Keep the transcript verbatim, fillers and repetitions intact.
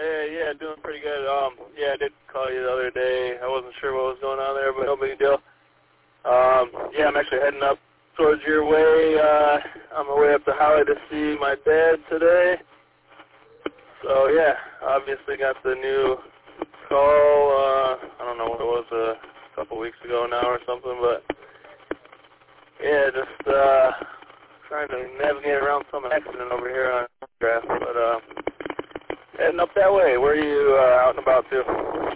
Hey, yeah, doing pretty good. Um, yeah, I did call you the other day. I wasn't sure what was going on there, but no big deal. Um, yeah, I'm actually heading up towards your way. Uh, on my way up the highway to see my dad today. So, yeah, obviously got the new call. Uh, I don't know what it was, a couple weeks ago now or something, but, yeah, just uh, trying to navigate around some accident over here on Grass, but, uh, heading up that way. Where are you uh, out and about to?